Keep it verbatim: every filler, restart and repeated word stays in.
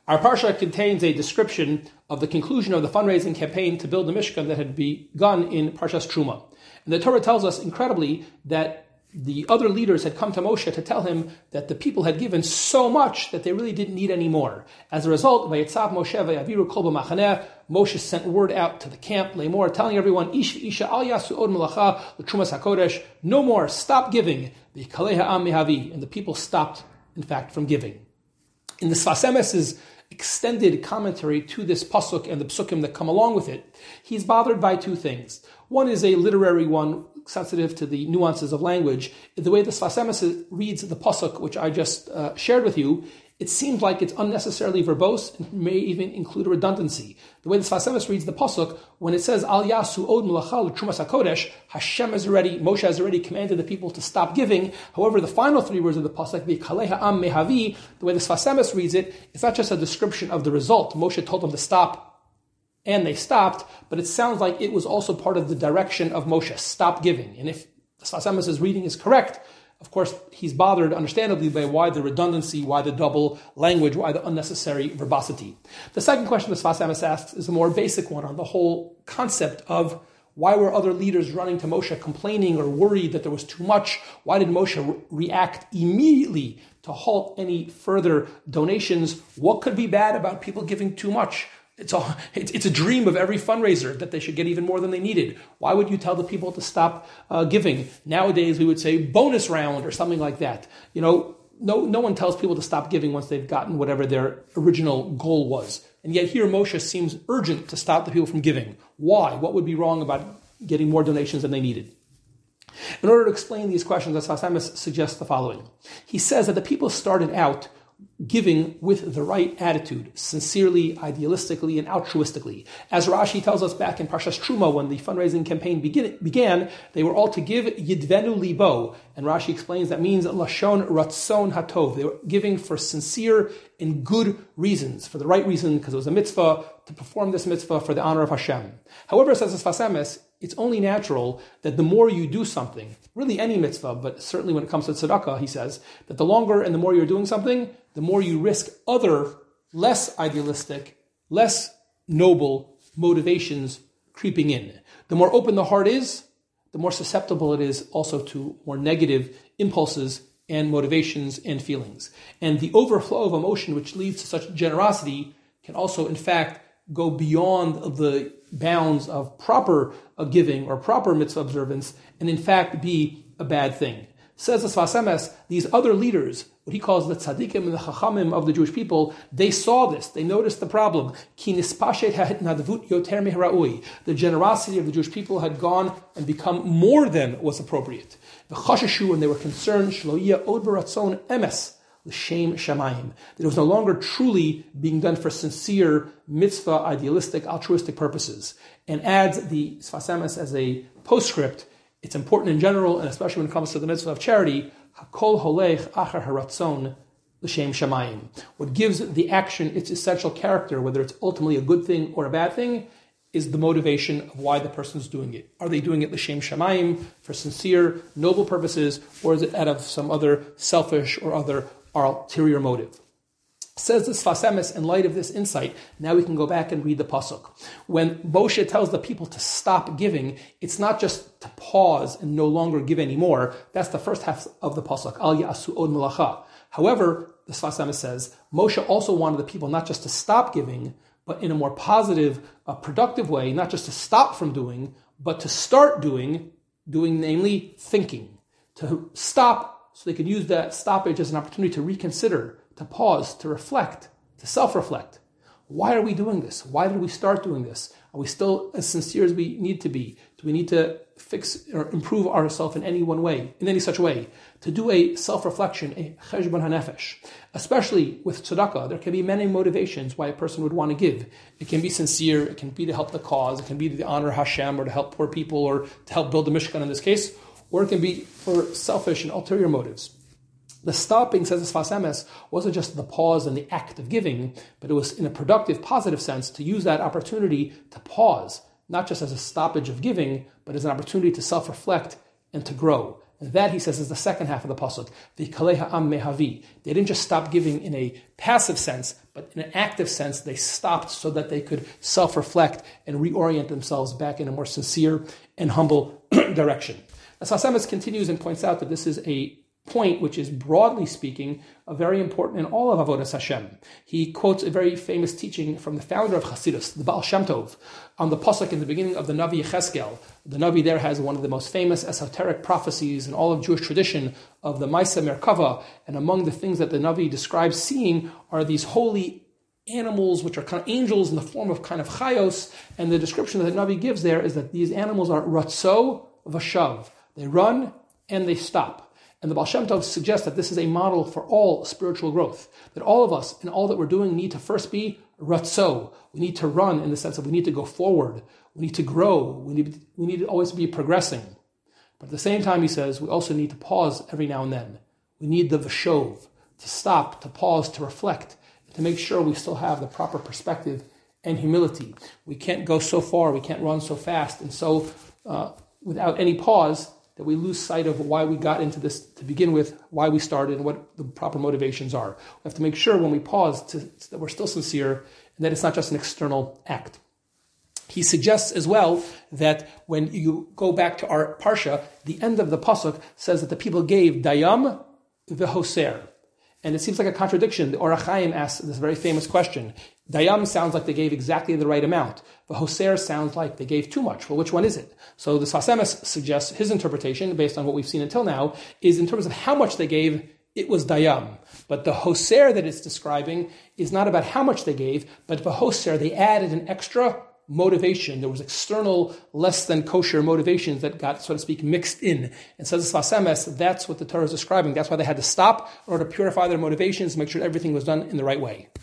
Our parsha contains a description of the conclusion of the fundraising campaign to build the Mishkan that had begun in Parshas Truma. And the Torah tells us, incredibly, that the other leaders had come to Moshe to tell him that the people had given so much that they really didn't need any more. As a result, Vayetzav Moshe Vayaviru Kol B'Machaneh, Moshe sent word out to the camp, Lemor, telling everyone, Ish Isha Al Yasu Od Melacha L'Trumas HaKodesh, no more, stop giving. V'Kalei Ha'am Mehavi, and the people stopped, in fact, from giving. In the Sfas Emes's extended commentary to this pasuk and the psukim that come along with it, he's bothered by two things. One is a literary one, sensitive to the nuances of language. The way the Sfas Emes reads the pasuk, which I just uh, shared with you, it seems like it's unnecessarily verbose and may even include a redundancy. The way the Sfas Emes reads the pasuk, when it says Al Yasu Od Melacha L'Trumas HaKodesh, Hashem has already, Moshe has already commanded the people to stop giving. However, the final three words of the pasuk, V'Kalei Ha'am Mehavi, the way the Sfas Emes reads it, it's not just a description of the result. Moshe told them to stop, and they stopped, but it sounds like it was also part of the direction of Moshe, stop giving. And if the Sfas Emes' reading is correct, of course, he's bothered, understandably, by why the redundancy, why the double language, why the unnecessary verbosity. The second question the Sfas Emes asks is a more basic one on the whole concept of why were other leaders running to Moshe complaining or worried that there was too much? Why did Moshe re- react immediately to halt any further donations? What could be bad about people giving too much? It's a, it's, it's a dream of every fundraiser that they should get even more than they needed. Why would you tell the people to stop uh, giving? Nowadays, we would say bonus round or something like that. You know, no, no one tells people to stop giving once they've gotten whatever their original goal was. And yet here Moshe seems urgent to stop the people from giving. Why? What would be wrong about getting more donations than they needed? In order to explain these questions, the Sfas Emes suggests the following. He says that the people started out giving with the right attitude, sincerely, idealistically, and altruistically. As Rashi tells us back in Parshas Truma, when the fundraising campaign begin, began, they were all to give yidvenu libo, and Rashi explains that means lashon ratzon hatov. They were giving for sincere and good reasons, for the right reason, because it was a mitzvah, to perform this mitzvah for the honor of Hashem. However, says the Sfas Emes, it's only natural that the more you do something, really any mitzvah, but certainly when it comes to tzedakah, he says, that the longer and the more you're doing something, the more you risk other, less idealistic, less noble motivations creeping in. The more open the heart is, the more susceptible it is also to more negative impulses and motivations and feelings. And the overflow of emotion which leads to such generosity can also, in fact, go beyond the bounds of proper uh, giving or proper mitzvah observance and, in fact, be a bad thing. Says the Sfas Emes, these other leaders, what he calls the tzaddikim and the chachamim of the Jewish people, they saw this, they noticed the problem. Ki nispashet ha'itnadvut yoter mihra'ui. The generosity of the Jewish people had gone and become more than was appropriate. V'chashashu, and they were concerned, shlo yeh od baratzon emes, l'shem shamayim. That it was no longer truly being done for sincere, mitzvah, idealistic, altruistic purposes. And adds the Sfas Emes as a postscript, it's important in general, and especially when it comes to the mitzvah of charity, hakol holech achar haratzon l'shem shamayim. What gives the action its essential character, whether it's ultimately a good thing or a bad thing, is the motivation of why the person is doing it. Are they doing it l'shem shamayim, for sincere, noble purposes, or is it out of some other selfish or other ulterior motive? Says the Sfas Emes, in light of this insight, now we can go back and read the pasuk. When Moshe tells the people to stop giving, it's not just to pause and no longer give anymore. That's the first half of the pasuk, Al Yasu Od Melacha. However, the Sfas Emes says, Moshe also wanted the people not just to stop giving, but in a more positive, uh, productive way, not just to stop from doing, but to start doing, doing namely thinking. To stop, so they could use that stoppage as an opportunity to reconsider, to pause, to reflect, to self-reflect. Why are we doing this? Why did we start doing this? Are we still as sincere as we need to be? Do we need to fix or improve ourselves in any one way, in any such way? To do a self-reflection, a cheshbon hanefesh. Especially with tzedakah, there can be many motivations why a person would want to give. It can be sincere, it can be to help the cause, it can be to honor Hashem or to help poor people or to help build the Mishkan in this case, or it can be for selfish and ulterior motives. The stopping, says the Sfas Emes, wasn't just the pause and the act of giving, but it was in a productive, positive sense to use that opportunity to pause, not just as a stoppage of giving, but as an opportunity to self-reflect and to grow. And that, he says, is the second half of the pasuk. V'kalei ha'am mehavi. They didn't just stop giving in a passive sense, but in an active sense, they stopped so that they could self-reflect and reorient themselves back in a more sincere and humble direction. As Sfas Emes continues and points out that this is a point which is, broadly speaking, a very important in all of Avodas Hashem. He quotes a very famous teaching from the founder of Chassidus, the Baal Shem Tov, on the pasuk in the beginning of the Navi Yecheskel. The Navi there has one of the most famous esoteric prophecies in all of Jewish tradition of the Maisa Merkava, and among the things that the Navi describes seeing are these holy animals, which are kind of angels in the form of kind of chayos, and the description that the Navi gives there is that these animals are ratzo vashav. They run and they stop. And the Baal Shem Tov suggests that this is a model for all spiritual growth, that all of us and all that we're doing need to first be ratzo. We need to run in the sense of we need to go forward, we need to grow, we need, we need to always be progressing. But at the same time, he says, we also need to pause every now and then. We need the vashov, to stop, to pause, to reflect, to make sure we still have the proper perspective and humility. We can't go so far, we can't run so fast, and so uh, without any pause, that we lose sight of why we got into this to begin with, why we started, and what the proper motivations are. We have to make sure when we pause to, that we're still sincere and that it's not just an external act. He suggests as well that when you go back to our parsha, the end of the pasuk says that the people gave dayam v'hoser. And it seems like a contradiction. The Or HaChaim asks this very famous question. Dayam sounds like they gave exactly the right amount. V'hoser sounds like they gave too much. Well, which one is it? So the Sfas Emes suggests his interpretation, based on what we've seen until now, is in terms of how much they gave, it was dayam. But the hoser that it's describing is not about how much they gave, but v'hoser, they added an extra motivation. There was external, less than kosher motivations that got, so to speak, mixed in. And says the Sfas Emes, that's what the Torah is describing. That's why they had to stop in order to purify their motivations, make sure everything was done in the right way.